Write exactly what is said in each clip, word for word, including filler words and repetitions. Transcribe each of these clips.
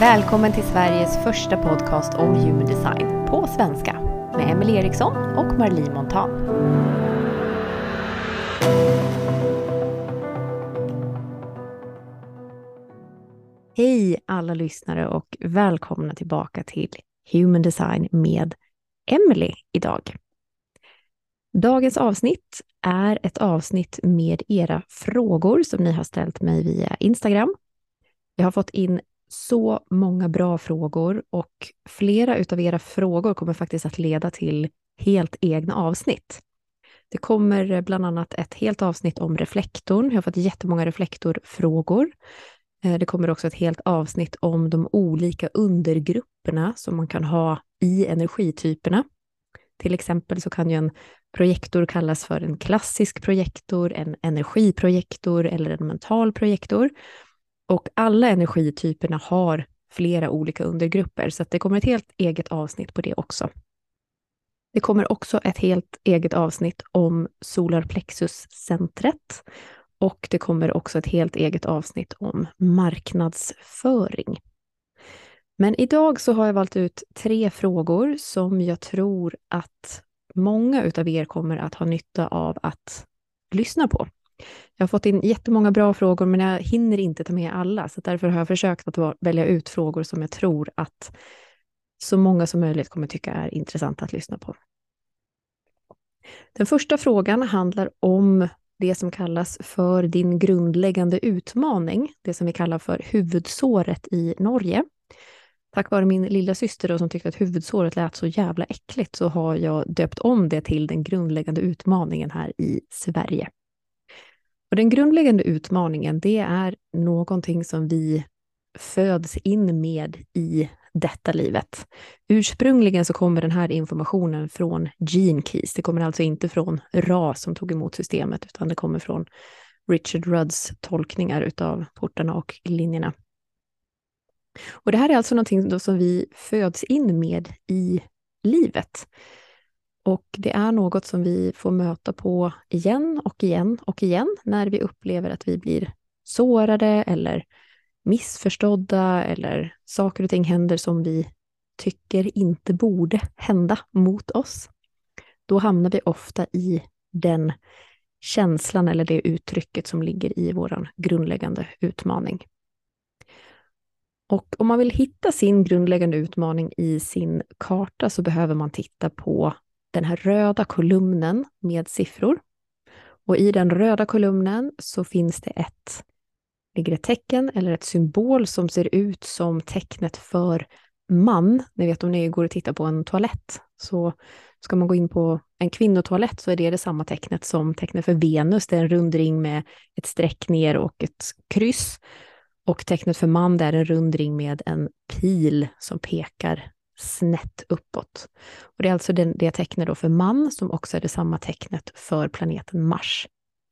Välkommen till Sveriges första podcast om human design på svenska med Emelie Eriksson och Marlie Montan. Hej alla lyssnare och välkomna tillbaka till Human Design med Emelie idag. Dagens avsnitt är ett avsnitt med era frågor som ni har ställt mig via Instagram. Jag har fått in så många bra frågor och flera utav era frågor kommer faktiskt att leda till helt egna avsnitt. Det kommer bland annat ett helt avsnitt om reflektorn. Jag har fått jättemånga reflektorfrågor. Det kommer också ett helt avsnitt om de olika undergrupperna som man kan ha i energityperna. Till exempel så kan ju en projektor kallas för en klassisk projektor, en energiprojektor eller en mental projektor. Och alla energityperna har flera olika undergrupper, så att det kommer ett helt eget avsnitt på det också. Det kommer också ett helt eget avsnitt om solarplexuscentret och det kommer också ett helt eget avsnitt om marknadsföring. Men idag så har jag valt ut tre frågor som jag tror att många utav er kommer att ha nytta av att lyssna på. Jag har fått in jättemånga bra frågor men jag hinner inte ta med alla, så därför har jag försökt att välja ut frågor som jag tror att så många som möjligt kommer tycka är intressant att lyssna på. Den första frågan handlar om det som kallas för din grundläggande utmaning, det som vi kallar för huvudsåret i Norge. Tack vare min lilla syster då, som tyckte att huvudsåret lät så jävla äckligt, så har jag döpt om det till den grundläggande utmaningen här i Sverige. Och den grundläggande utmaningen, det är någonting som vi föds in med i detta livet. Ursprungligen så kommer den här informationen från Gene Keys. Det kommer alltså inte från Ra som tog emot systemet, utan det kommer från Richard Rudds tolkningar utav portarna och linjerna. Och det här är alltså någonting då som vi föds in med i livet. Och det är något som vi får möta på igen och igen och igen när vi upplever att vi blir sårade eller missförstådda eller saker och ting händer som vi tycker inte borde hända mot oss. Då hamnar vi ofta i den känslan eller det uttrycket som ligger i vår grundläggande utmaning. Och om man vill hitta sin grundläggande utmaning i sin karta så behöver man titta på den här röda kolumnen med siffror. Och i den röda kolumnen så finns det ett, ligger ett tecken eller ett symbol som ser ut som tecknet för man. Ni vet om ni går och tittar på en toalett, så ska man gå in på en kvinnotoalett så är det det samma tecknet som tecknet för Venus. Det är en rund ring med ett streck ner och ett kryss. Och tecknet för man, det är en rund ring med en pil som pekar snett uppåt. Och det är alltså det, det tecknet då för man som också är det samma tecknet för planeten Mars.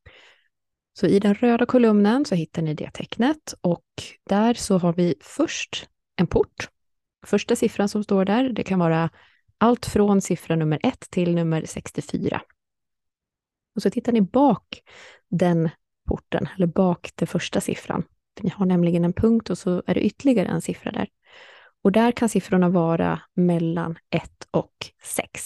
Så i den röda kolumnen så hittar ni det tecknet och där så har vi först en port. Första siffran som står där, det kan vara allt från siffra nummer ett till nummer sextiofyra. Och så tittar ni bak den porten, eller bak den första siffran. Ni har nämligen en punkt och så är det ytterligare en siffra där. Och där kan siffrorna vara mellan ett och sex.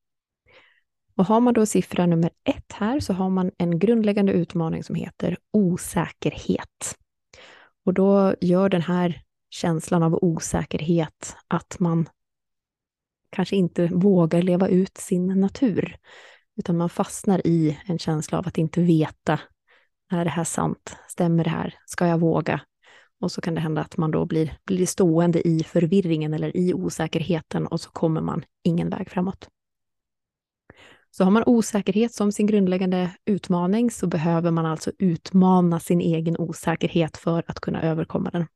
Och har man då siffra nummer ett här så har man en grundläggande utmaning som heter osäkerhet. Och då gör den här känslan av osäkerhet att man kanske inte vågar leva ut sin natur. Utan man fastnar i en känsla av att inte veta, är det här sant? Stämmer det här? Ska jag våga? Och så kan det hända att man då blir, blir stående i förvirringen eller i osäkerheten och så kommer man ingen väg framåt. Så har man osäkerhet som sin grundläggande utmaning så behöver man alltså utmana sin egen osäkerhet för att kunna överkomma den.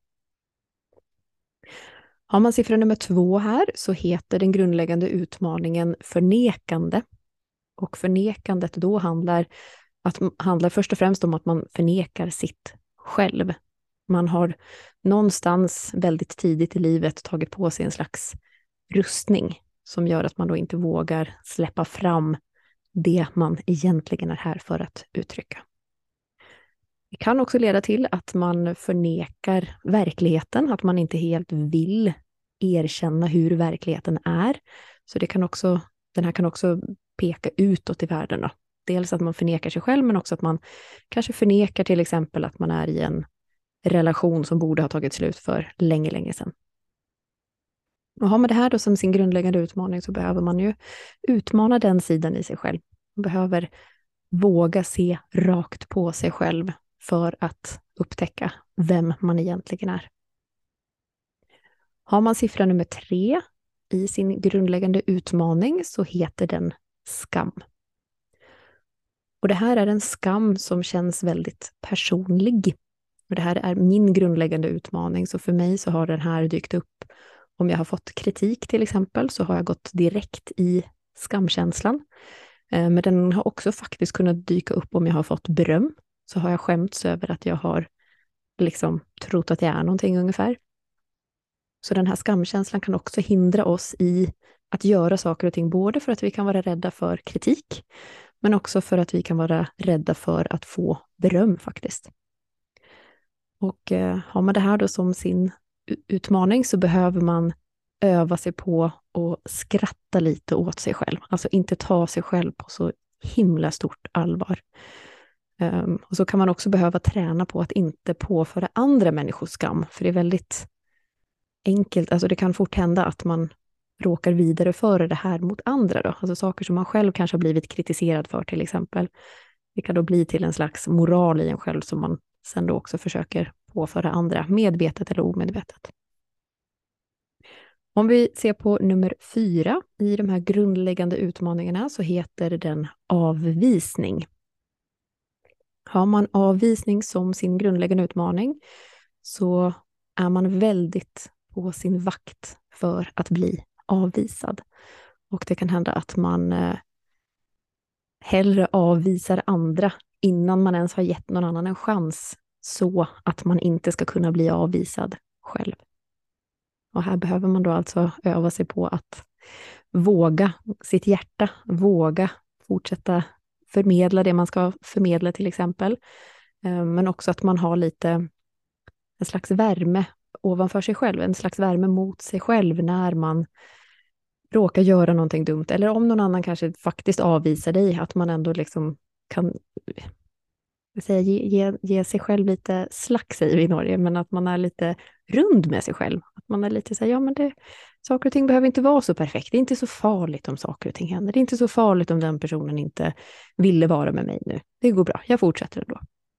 Har man siffra nummer två här så heter den grundläggande utmaningen förnekande. Och förnekandet då handlar, att, handlar först och främst om att man förnekar sitt själv. Man har någonstans väldigt tidigt i livet tagit på sig en slags rustning som gör att man då inte vågar släppa fram det man egentligen är här för att uttrycka. Det kan också leda till att man förnekar verkligheten, att man inte helt vill erkänna hur verkligheten är. Så det kan också, den här kan också peka utåt i världen då. Dels att man förnekar sig själv, men också att man kanske förnekar till exempel att man är i en relation som borde ha tagit slut för länge, länge sedan. Och har man det här då som sin grundläggande utmaning så behöver man ju utmana den sidan i sig själv. Man behöver våga se rakt på sig själv för att upptäcka vem man egentligen är. Har man siffra nummer tre i sin grundläggande utmaning så heter den skam. Och det här är en skam som känns väldigt personlig. Och det här är min grundläggande utmaning, så för mig så har den här dykt upp. Om jag har fått kritik till exempel så har jag gått direkt i skamkänslan. Men den har också faktiskt kunnat dyka upp om jag har fått beröm. Så har jag skämts över att jag har liksom trott att jag är någonting ungefär. Så den här skamkänslan kan också hindra oss i att göra saker och ting, både för att vi kan vara rädda för kritik, men också för att vi kan vara rädda för att få beröm faktiskt. Och eh, har man det här då som sin utmaning så behöver man öva sig på att skratta lite åt sig själv. Alltså inte ta sig själv på så himla stort allvar. Um, och så kan man också behöva träna på att inte påföra andra människors skam. För det är väldigt enkelt, alltså det kan fort hända att man råkar vidareföra det här mot andra då. Alltså saker som man själv kanske har blivit kritiserad för till exempel. Det kan då bli till en slags moral i en själv som man sen då också försöker påföra andra, medvetet eller omedvetet. Om vi ser på nummer fyra i de här grundläggande utmaningarna så heter den avvisning. Har man avvisning som sin grundläggande utmaning så är man väldigt på sin vakt för att bli avvisad. Och det kan hända att man eh, hellre avvisar andra innan man ens har gett någon annan en chans så att man inte ska kunna bli avvisad själv. Och här behöver man då alltså öva sig på att våga sitt hjärta, våga fortsätta förmedla det man ska förmedla till exempel. Men också att man har lite en slags värme ovanför sig själv, en slags värme mot sig själv när man råkar göra någonting dumt. Eller om någon annan kanske faktiskt avvisar dig, att man ändå liksom kan säga, ge, ge, ge sig själv lite slack, säger vi i Norge, men att man är lite rund med sig själv. Att man är lite så här, ja men det, saker och ting behöver inte vara så perfekt. Det är inte så farligt om saker och ting händer. Det är inte så farligt om den personen inte ville vara med mig nu. Det går bra, jag fortsätter ändå.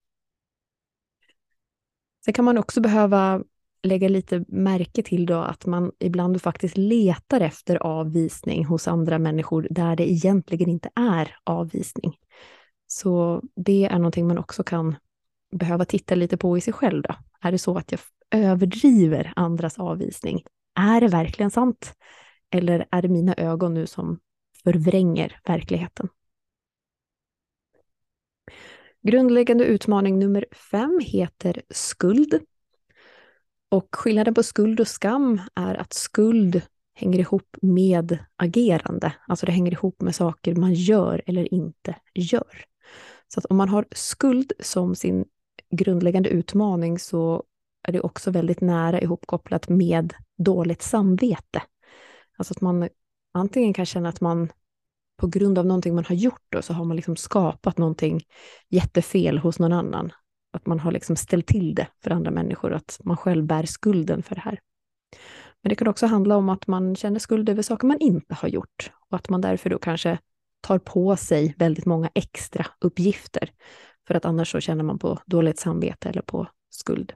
Sen kan man också behöva lägga lite märke till då att man ibland faktiskt letar efter avvisning hos andra människor där det egentligen inte är avvisning. Så det är någonting man också kan behöva titta lite på i sig själv då. Är det så att jag överdriver andras avvisning? Är det verkligen sant? Eller är det mina ögon nu som förvränger verkligheten? Grundläggande utmaning nummer fem heter skuld. Och skillnaden på skuld och skam är att skuld hänger ihop med agerande. Alltså det hänger ihop med saker man gör eller inte gör. Så att om man har skuld som sin grundläggande utmaning så är det också väldigt nära ihopkopplat med dåligt samvete. Alltså att man antingen kan känna att man på grund av någonting man har gjort då, så har man liksom skapat någonting jättefel hos någon annan. Att man har liksom ställt till det för andra människor, att man själv bär skulden för det här. Men det kan också handla om att man känner skuld över saker man inte har gjort. Och att man därför då kanske tar på sig väldigt många extra uppgifter. För att annars så känner man på dåligt samvete eller på skuld.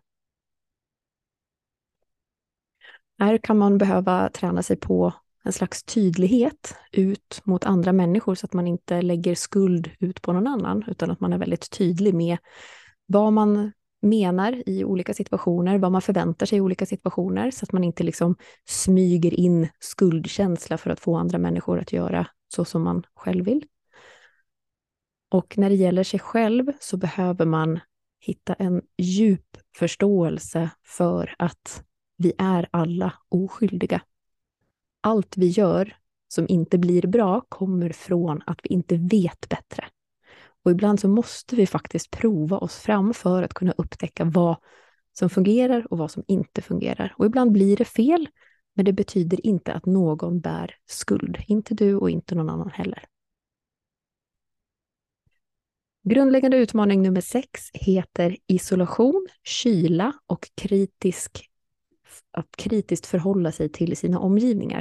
Här kan man behöva träna sig på en slags tydlighet ut mot andra människor så att man inte lägger skuld ut på någon annan, utan att man är väldigt tydlig med vad man menar i olika situationer, vad man förväntar sig i olika situationer, så att man inte liksom smyger in skuldkänsla för att få andra människor att göra så som man själv vill. Och när det gäller sig själv så behöver man hitta en djup förståelse för att vi är alla oskyldiga. Allt vi gör som inte blir bra kommer från att vi inte vet bättre. Och ibland så måste vi faktiskt prova oss fram för att kunna upptäcka vad som fungerar och vad som inte fungerar. Och ibland blir det fel, men det betyder inte att någon bär skuld. Inte du och inte någon annan heller. Grundläggande utmaning nummer sex heter isolation, kyla och kritisk, att kritiskt förhålla sig till sina omgivningar.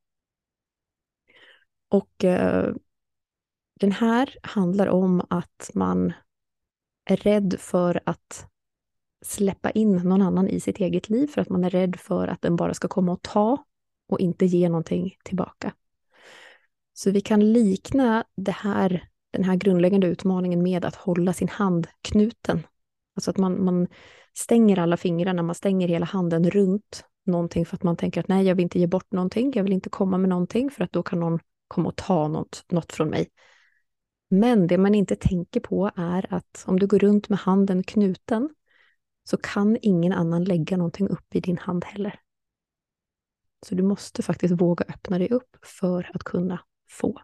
Och eh, den här handlar om att man är rädd för att släppa in någon annan i sitt eget liv, för att man är rädd för att den bara ska komma och ta och inte ge någonting tillbaka. Så vi kan likna det här, den här grundläggande utmaningen med att hålla sin hand knuten. Alltså att man, man stänger alla fingrarna, man stänger hela handen runt någonting för att man tänker att nej, jag vill inte ge bort någonting, jag vill inte komma med någonting för att då kan någon komma och ta något, något från mig. Men det man inte tänker på är att om du går runt med handen knuten så kan ingen annan lägga någonting upp i din hand heller. Så du måste faktiskt våga öppna dig upp för att kunna få.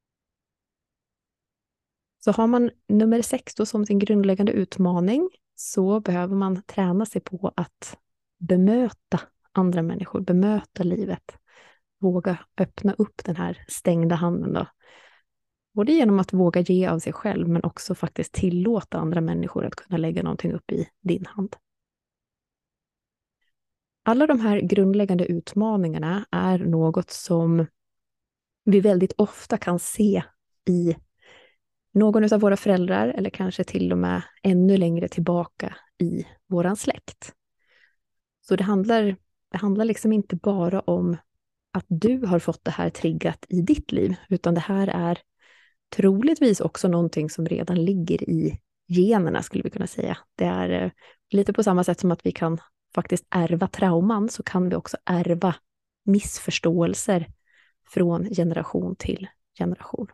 Så har man nummer sex då som sin grundläggande utmaning så behöver man träna sig på att bemöta andra människor, bemöta livet. Våga öppna upp den här stängda handen då. Både genom att våga ge av sig själv men också faktiskt tillåta andra människor att kunna lägga någonting upp i din hand. Alla de här grundläggande utmaningarna är något som vi väldigt ofta kan se i någon av våra föräldrar eller kanske till och med ännu längre tillbaka i våran släkt. Så det handlar, det handlar liksom inte bara om att du har fått det här triggat i ditt liv, utan det här är troligtvis också någonting som redan ligger i generna, skulle vi kunna säga. Det är lite på samma sätt som att vi kan faktiskt ärva trauman, så kan vi också ärva missförståelser från generation till generation.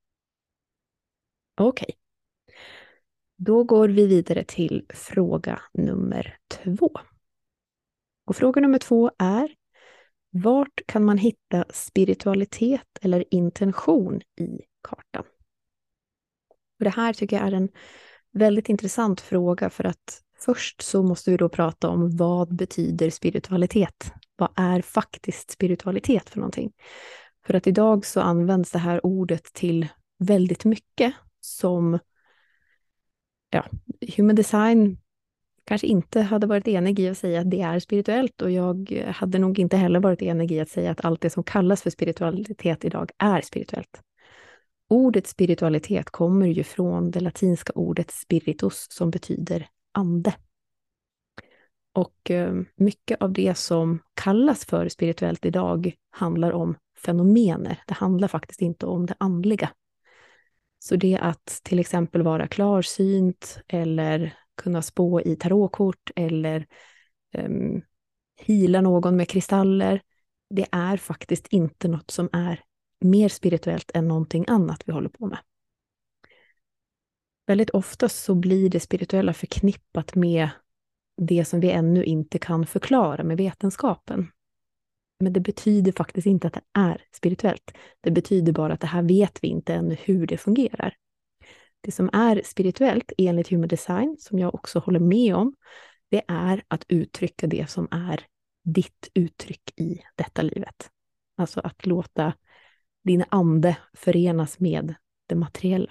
Okej. Okay. Då går vi vidare till fråga nummer två. Och fråga nummer två är: vart kan man hitta spiritualitet eller intention i kartan? Och det här tycker jag är en väldigt intressant fråga, för att först så måste vi då prata om vad betyder spiritualitet? Vad är faktiskt spiritualitet för någonting? För att idag så används det här ordet till väldigt mycket som, ja, human design kanske inte hade varit enig i att säga att det är spirituellt, och jag hade nog inte heller varit enig i att säga att allt det som kallas för spiritualitet idag är spirituellt. Ordet spiritualitet kommer ju från det latinska ordet spiritus som betyder ande. Och mycket av det som kallas för spirituellt idag handlar om fenomener. Det handlar faktiskt inte om det andliga. Så det att till exempel vara klarsynt eller kunna spå i tarotkort eller um, hila någon med kristaller, det är faktiskt inte något som är mer spirituellt än någonting annat vi håller på med. Väldigt ofta så blir det spirituella förknippat med det som vi ännu inte kan förklara med vetenskapen. Men det betyder faktiskt inte att det är spirituellt. Det betyder bara att det här vet vi inte ännu hur det fungerar. Det som är spirituellt enligt human design, som jag också håller med om, det är att uttrycka det som är ditt uttryck i detta livet. Alltså att låta din ande förenas med det materiella.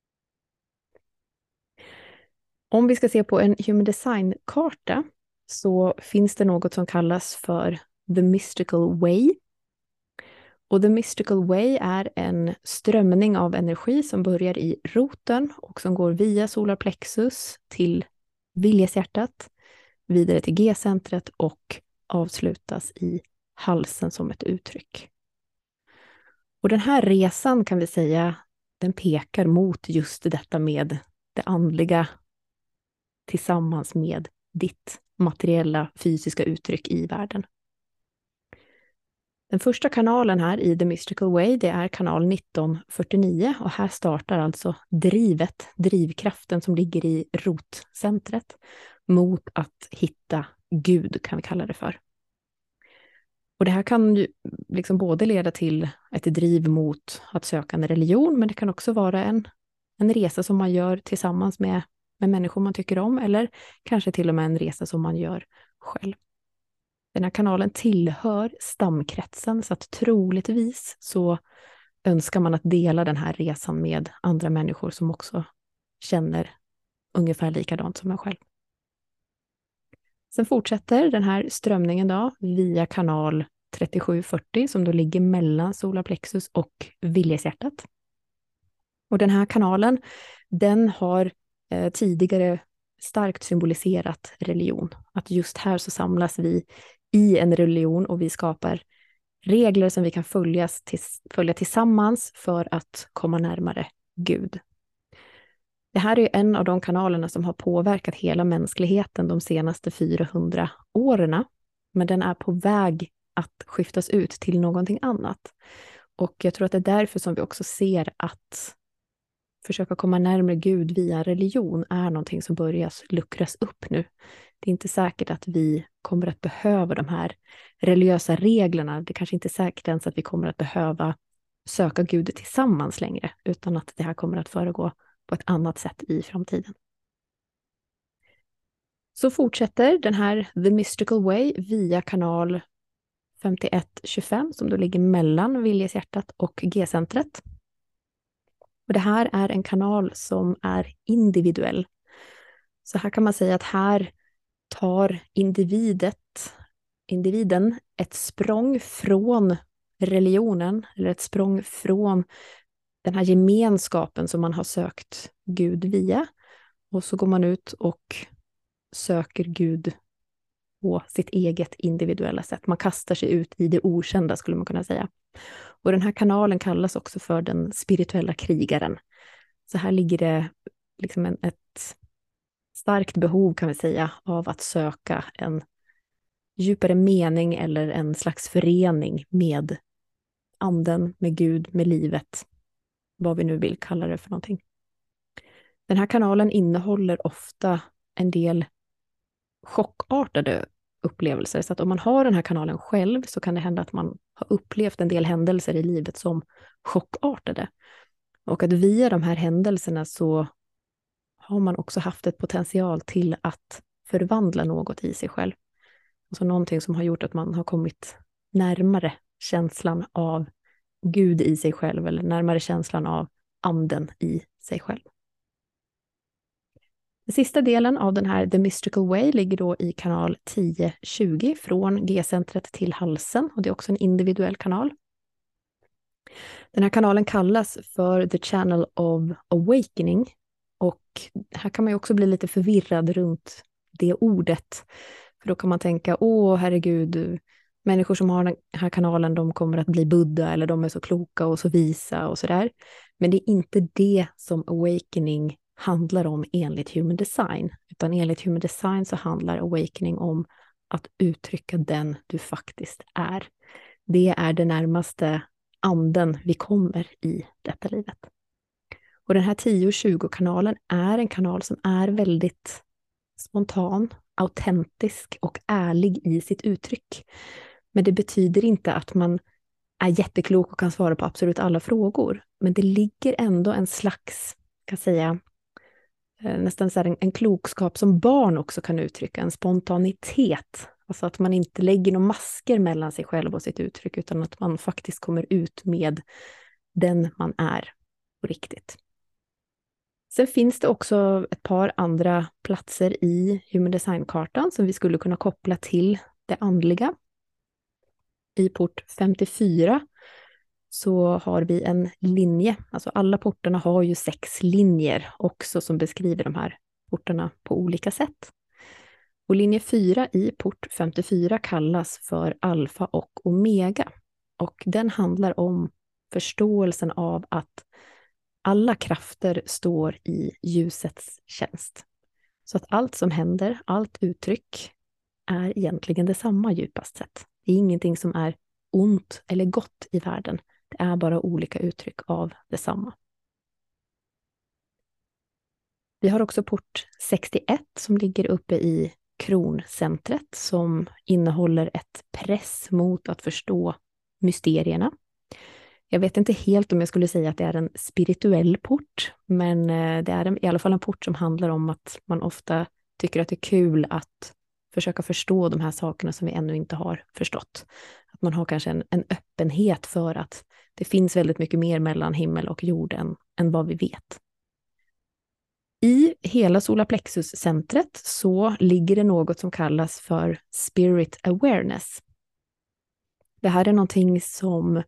Om vi ska se på en human design-karta så finns det något som kallas för The Mystical Way. Och The Mystical Way är en strömning av energi som börjar i roten och som går via solarplexus till viljeshjärtat, vidare till G-centret och avslutas i halsen som ett uttryck. Och den här resan kan vi säga, den pekar mot just detta med det andliga tillsammans med ditt materiella fysiska uttryck i världen. Den första kanalen här i The Mystical Way, det är kanal nitton fyrtionio, och här startar alltså drivet, drivkraften som ligger i rotcentret mot att hitta Gud, kan vi kalla det för. Och det här kan ju liksom både leda till ett driv mot att söka en religion, men det kan också vara en, En resa som man gör tillsammans med, med människor man tycker om, eller kanske till och med en resa som man gör själv. Den här kanalen tillhör stamkretsen, så att troligtvis så önskar man att dela den här resan med andra människor som också känner ungefär likadant som en själv. Sen fortsätter den här strömningen då via kanal trettiosju fyrtio som då ligger mellan solarplexus och viljeshjärtat. Och den här kanalen, den har eh, tidigare starkt symboliserat religion. Att just här så samlas vi i en religion och vi skapar regler som vi kan följas tills, följa tillsammans för att komma närmare Gud. Det här är en av de kanalerna som har påverkat hela mänskligheten de senaste fyrahundra åren. Men den är på väg att skiftas ut till någonting annat. Och jag tror att det är därför som vi också ser att försöka komma närmare Gud via religion är någonting som börjar luckras upp nu. Det är inte säkert att vi kommer att behöva de här religiösa reglerna. Det är kanske inte är säkert ens att vi kommer att behöva söka Gud tillsammans längre, utan att det här kommer att föregå på ett annat sätt i framtiden. Så fortsätter den här The Mystical Way via kanal femtioett tjugofem som då ligger mellan viljeshjärtat och G-centret. Och det här är en kanal som är individuell. Så här kan man säga att här tar individet, individen ett språng från religionen eller ett språng från den här gemenskapen som man har sökt Gud via. Och så går man ut och söker Gud på sitt eget individuella sätt. Man kastar sig ut i det okända skulle man kunna säga. Och den här kanalen kallas också för den spirituella krigaren. Så här ligger det liksom en, ett starkt behov kan vi säga av att söka en djupare mening eller en slags förening med anden, med Gud, med livet. Vad vi nu vill kalla det för någonting. Den här kanalen innehåller ofta en del chockartade upplevelser. Så att om man har den här kanalen själv så kan det hända att man har upplevt en del händelser i livet som chockartade. Och att via de här händelserna så har man också haft ett potential till att förvandla något i sig själv. Alltså någonting som har gjort att man har kommit närmare känslan av Gud i sig själv eller närmare känslan av anden i sig själv. Den sista delen av den här The Mystical Way ligger då i kanal tio tjugo från G-centret till halsen och det är också en individuell kanal. Den här kanalen kallas för The Channel of Awakening och här kan man ju också bli lite förvirrad runt det ordet. För då kan man tänka, åh herregud, människor som har den här kanalen de kommer att bli Buddha eller de är så kloka och så visa och sådär. Men det är inte det som Awakening handlar om enligt Human Design. Utan enligt Human Design så handlar Awakening om att uttrycka den du faktiskt är. Det är det närmaste anden vi kommer i detta livet. Och den här tio tjugo-kanalen är en kanal som är väldigt spontan, autentisk och ärlig i sitt uttryck. Men det betyder inte att man är jätteklok och kan svara på absolut alla frågor. Men det ligger ändå en slags, kan säga, nästan så här en, en klokskap som barn också kan uttrycka, en spontanitet. Alltså att man inte lägger några masker mellan sig själv och sitt uttryck utan att man faktiskt kommer ut med den man är på riktigt. Sen finns det också ett par andra platser i Human Design-kartan som vi skulle kunna koppla till det andliga. I port femtiofyra så har vi en linje, alltså alla portarna har ju sex linjer också som beskriver de här portarna på olika sätt. Och linje fyra i port femtiofyra kallas för alfa och omega. Och den handlar om förståelsen av att alla krafter står i ljusets tjänst. Så att allt som händer, allt uttryck är egentligen detsamma djupast sett. Det är ingenting som är ont eller gott i världen. Det är bara olika uttryck av detsamma. Vi har också port sextioett som ligger uppe i kroncentret som innehåller ett press mot att förstå mysterierna. Jag vet inte helt om jag skulle säga att det är en spirituell port, men eh, det är en, i alla fall en port som handlar om att man ofta tycker att det är kul att försöka förstå de här sakerna som vi ännu inte har förstått. Att man har kanske en, en öppenhet för att det finns väldigt mycket mer mellan himmel och jord än, än vad vi vet. I hela solarplexus-centret så ligger det något som kallas för spirit awareness. Det här är någonting som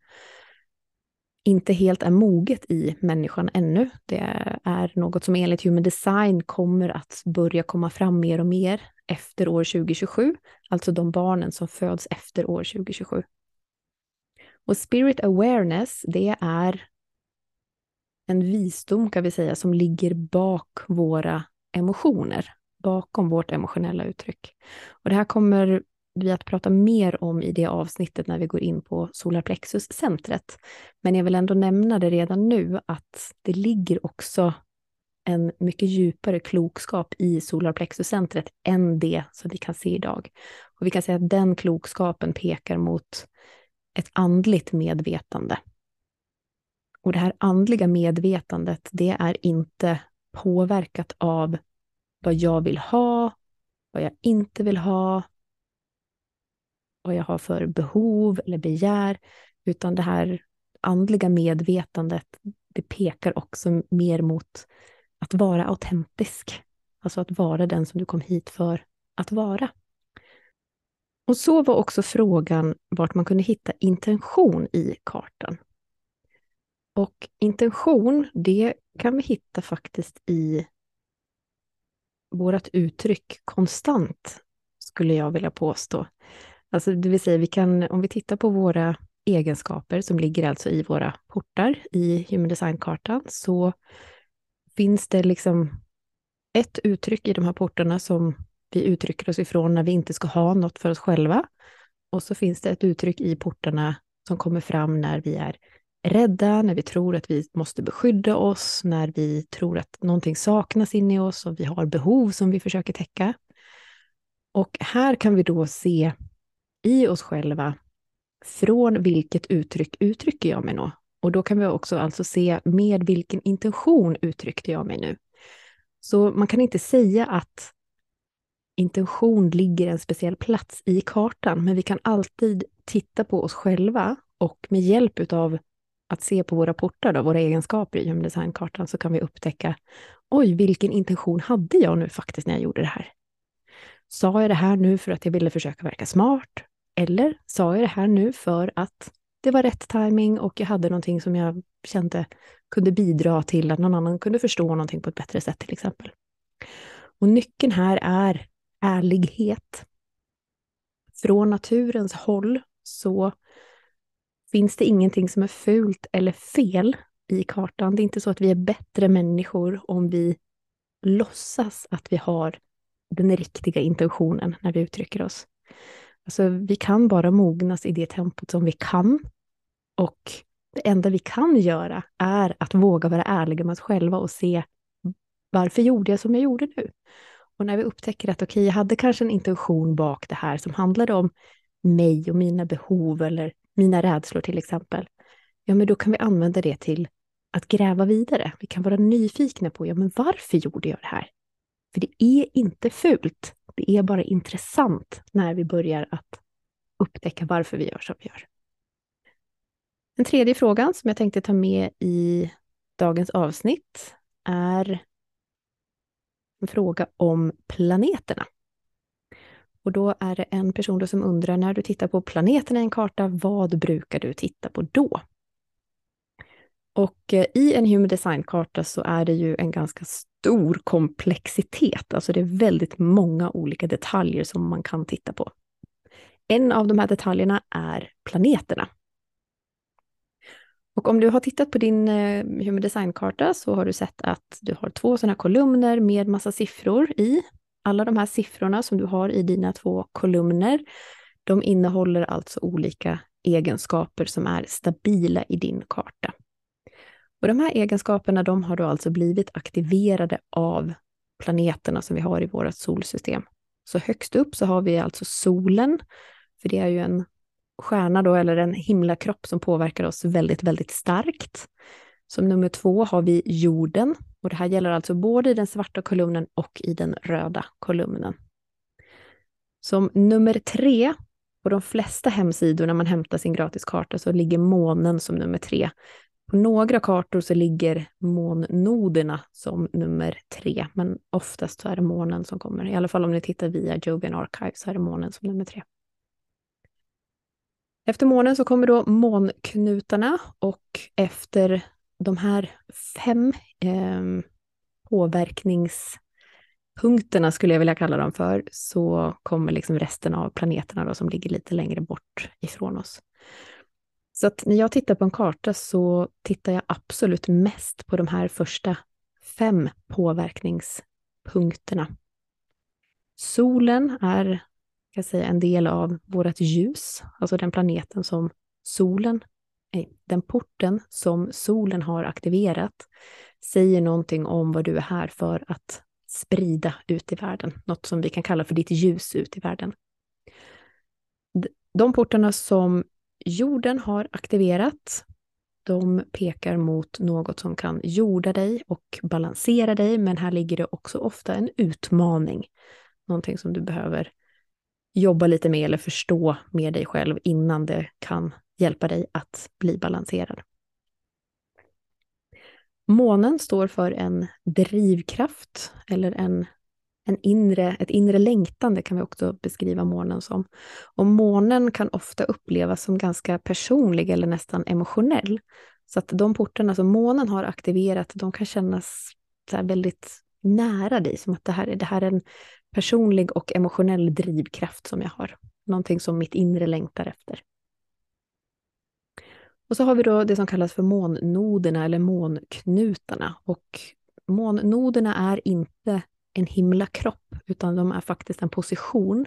inte helt är moget i människan ännu. Det är något som enligt Human Design kommer att börja komma fram mer och mer efter år tjugo tjugosju, alltså de barnen som föds efter år tjugo tjugosju. Och spirit awareness, det är en visdom kan vi säga som ligger bak våra emotioner, bakom vårt emotionella uttryck. Och det här kommer vi att prata mer om i det avsnittet när vi går in på solarplexus-centret. Men jag vill ändå nämna det redan nu att det ligger också en mycket djupare klokskap i solarplexus-centret än det som vi kan se idag. Och vi kan säga att den klokskapen pekar mot ett andligt medvetande. Och det här andliga medvetandet, det är inte påverkat av vad jag vill ha, vad jag inte vill ha, vad jag har för behov eller begär, utan det här andliga medvetandet, det pekar också mer mot att vara autentisk. Alltså att vara den som du kom hit för att vara. Och så var också frågan vart man kunde hitta intention i kartan. Och intention, det kan vi hitta faktiskt i vårat uttryck konstant, skulle jag vilja påstå. Alltså det vill säga, vi kan, om vi tittar på våra egenskaper som ligger alltså i våra portar i Human Design-kartan, så finns det liksom ett uttryck i de här portarna som vi uttrycker oss ifrån när vi inte ska ha något för oss själva. Och så finns det ett uttryck i portarna som kommer fram när vi är rädda, när vi tror att vi måste beskydda oss, när vi tror att någonting saknas inne i oss och vi har behov som vi försöker täcka. Och här kan vi då se i oss själva från vilket uttryck uttrycker jag mig nu. Och då kan vi också alltså se med vilken intention uttryckte jag mig nu. Så man kan inte säga att intention ligger en speciell plats i kartan, men vi kan alltid titta på oss själva och med hjälp av att se på våra portar, då, våra egenskaper i Human Design-kartan, så kan vi upptäcka, oj, vilken intention hade jag nu faktiskt när jag gjorde det här? Sa jag det här nu för att jag ville försöka verka smart? Eller sa jag det här nu för att det var rätt timing och jag hade någonting som jag kände kunde bidra till att någon annan kunde förstå någonting på ett bättre sätt till exempel. Och nyckeln här är ärlighet. Från naturens håll så finns det ingenting som är fult eller fel i kartan. Det är inte så att vi är bättre människor om vi låtsas att vi har den riktiga intentionen när vi uttrycker oss. Alltså, vi kan bara mognas i det tempot som vi kan. Och det enda vi kan göra är att våga vara ärliga med oss själva och se varför gjorde jag som jag gjorde nu. Och när vi upptäcker att okej, okay, jag hade kanske en intention bak det här som handlade om mig och mina behov eller mina rädslor till exempel. Ja, men då kan vi använda det till att gräva vidare. Vi kan vara nyfikna på, ja men varför gjorde jag det här? För det är inte fult. Det är bara intressant när vi börjar att upptäcka varför vi gör som vi gör. Den tredje frågan som jag tänkte ta med i dagens avsnitt är en fråga om planeterna. Och då är det en person då som undrar, när du tittar på planeterna i en karta, vad brukar du titta på då? Och i en Human Design-karta så är det ju en ganska stor komplexitet. Alltså det är väldigt många olika detaljer som man kan titta på. En av de här detaljerna är planeterna. Och om du har tittat på din eh, Human Design-karta så har du sett att du har två sådana kolumner med massa siffror i. Alla de här siffrorna som du har i dina två kolumner, de innehåller alltså olika egenskaper som är stabila i din karta. Och de här egenskaperna, de har då alltså blivit aktiverade av planeterna som vi har i vårt solsystem. Så högst upp så har vi alltså solen, för det är ju en stjärna då, eller en himlakropp som påverkar oss väldigt, väldigt starkt. Som nummer två har vi jorden, och det här gäller alltså både i den svarta kolumnen och i den röda kolumnen. Som nummer tre, på de flesta hemsidor när man hämtar sin gratiskarta så ligger månen som nummer tre. På några kartor så ligger månnoderna som nummer tre, men oftast så är det månen som kommer. I alla fall om ni tittar via Jovian Archive så är det månen som nummer tre. Efter månen så kommer då månknutarna, och efter de här fem eh, påverkningspunkterna skulle jag vilja kalla dem för, så kommer liksom resten av planeterna då som ligger lite längre bort ifrån oss. Så att när jag tittar på en karta så tittar jag absolut mest på de här första fem påverkningspunkterna. Solen är, kan jag säga, en del av vårt ljus, alltså den planeten som solen, nej, den porten som solen har aktiverat säger någonting om vad du är här för att sprida ut i världen. Något som vi kan kalla för ditt ljus ut i världen. De portarna som jorden har aktiverat, de pekar mot något som kan jorda dig och balansera dig, men här ligger det också ofta en utmaning. Någonting som du behöver jobba lite med eller förstå med dig själv innan det kan hjälpa dig att bli balanserad. Månen står för en drivkraft eller en, en inre, ett inre längtande kan vi också beskriva månen som. Och månen kan ofta upplevas som ganska personlig eller nästan emotionell. Så att de portarna som månen har aktiverat, de kan kännas så här väldigt nära dig. Som att det här, det här är en personlig och emotionell drivkraft som jag har. Någonting som mitt inre längtar efter. Och så har vi då det som kallas för månnoderna eller månknutarna. Och månnoderna är inte en himlakropp, utan de är faktiskt en position.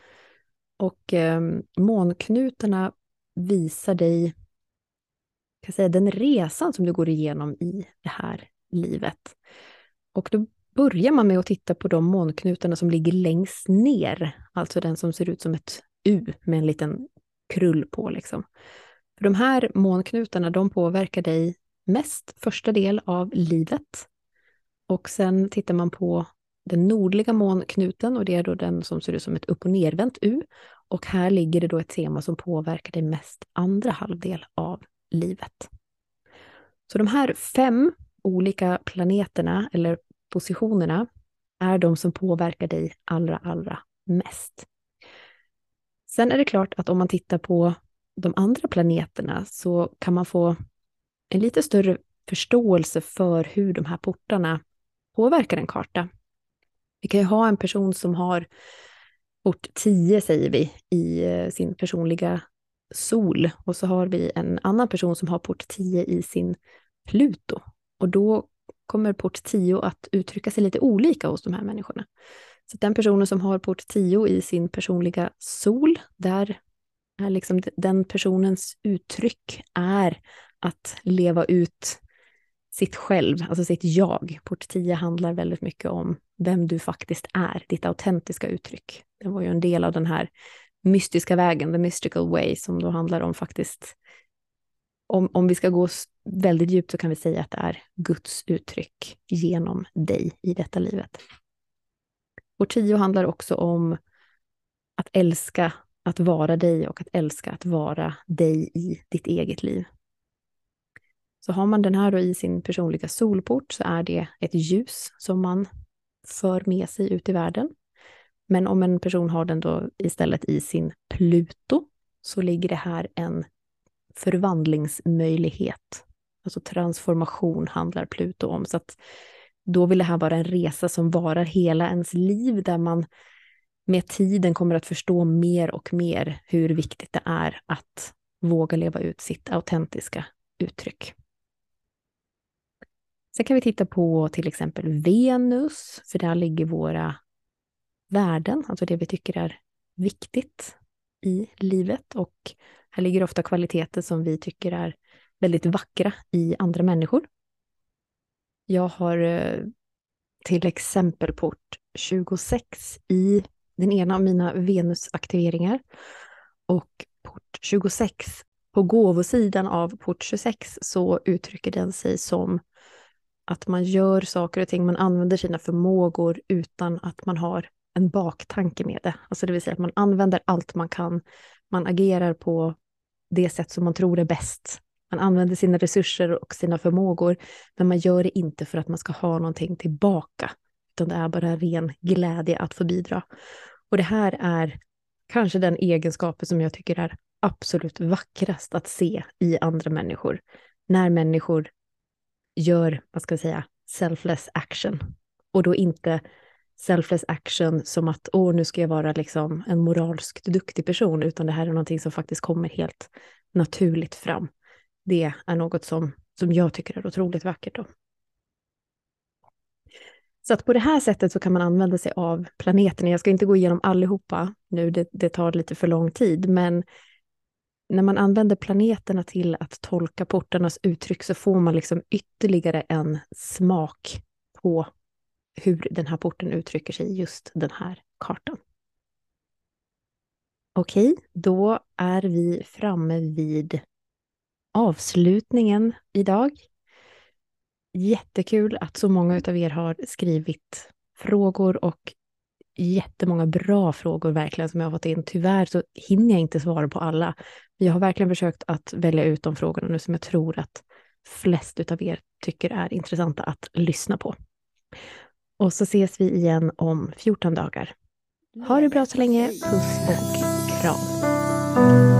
Och eh, månknutarna visar dig, kan jag säga, den resan som du går igenom i det här livet. Och då börjar man med att titta på de månknutarna som ligger längst ner. Alltså den som ser ut som ett U med en liten krull på liksom. För de här månknutarna, de påverkar dig mest första del av livet. Och sen tittar man på den nordliga månknuten, och det är då den som ser ut som ett upp- och nervänt U. Och här ligger det då ett tema som påverkar dig mest andra halvdel av livet. Så de här fem olika planeterna eller positionerna är de som påverkar dig allra, allra mest. Sen är det klart att om man tittar på de andra planeterna så kan man få en lite större förståelse för hur de här portarna påverkar en karta. Vi kan ju ha en person som har port tio, säger vi, i sin personliga sol. Och så har vi en annan person som har port tio i sin Pluto. Och då kommer port tio att uttrycka sig lite olika hos de här människorna. Så den personen som har port tio i sin personliga sol, där är liksom den personens uttryck är att leva ut sitt själv, alltså sitt jag. Port tio handlar väldigt mycket om vem du faktiskt är, ditt autentiska uttryck. Det var ju en del av den här mystiska vägen, the mystical way, som då handlar om faktiskt, om, om vi ska gå väldigt djupt så kan vi säga att det är Guds uttryck genom dig i detta livet. Port tio handlar också om att älska att vara dig och att älska att vara dig i ditt eget liv. Så har man den här då i sin personliga solport så är det ett ljus som man för med sig ut i världen. Men om en person har den då istället i sin Pluto så ligger det här en förvandlingsmöjlighet. Alltså transformation handlar Pluto om. Så att då vill det här vara en resa som varar hela ens liv, där man med tiden kommer att förstå mer och mer hur viktigt det är att våga leva ut sitt autentiska uttryck. Sen kan vi titta på till exempel Venus, för där ligger våra värden, alltså det vi tycker är viktigt i livet. Och här ligger ofta kvaliteter som vi tycker är väldigt vackra i andra människor. Jag har till exempel port tjugosex i den ena av mina Venusaktiveringar. Och port tjugosex. På gåvosidan av port tjugosex så uttrycker den sig som att man gör saker och ting, man använder sina förmågor utan att man har en baktanke med det. Alltså det vill säga att man använder allt man kan, man agerar på det sätt som man tror är bäst. Man använder sina resurser och sina förmågor, men man gör det inte för att man ska ha någonting tillbaka, utan det är bara ren glädje att få bidra. Och det här är kanske den egenskapen som jag tycker är absolut vackrast att se i andra människor. När människor gör, vad ska jag säga, selfless action. Och då inte selfless action som att, åh, nu ska jag vara liksom en moralskt duktig person, utan det här är någonting som faktiskt kommer helt naturligt fram. Det är något som, som jag tycker är otroligt vackert då. Så att på det här sättet så kan man använda sig av planeterna. Jag ska inte gå igenom allihopa nu, det, det tar lite för lång tid, men när man använder planeterna till att tolka portarnas uttryck så får man liksom ytterligare en smak på hur den här porten uttrycker sig i just den här kartan. Okej, då är vi framme vid avslutningen idag. Jättekul att så många av er har skrivit frågor och jättemånga bra frågor verkligen som jag har fått in. Tyvärr så hinner jag inte svara på alla. Jag har verkligen försökt att välja ut de frågorna nu som jag tror att flest av er tycker är intressanta att lyssna på. Och så ses vi igen om fjorton dagar. Ha det bra så länge. Puss och kram.